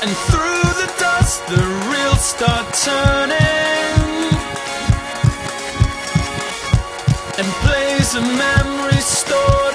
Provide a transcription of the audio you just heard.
And through the dust the reels start turning, and plays of memory stored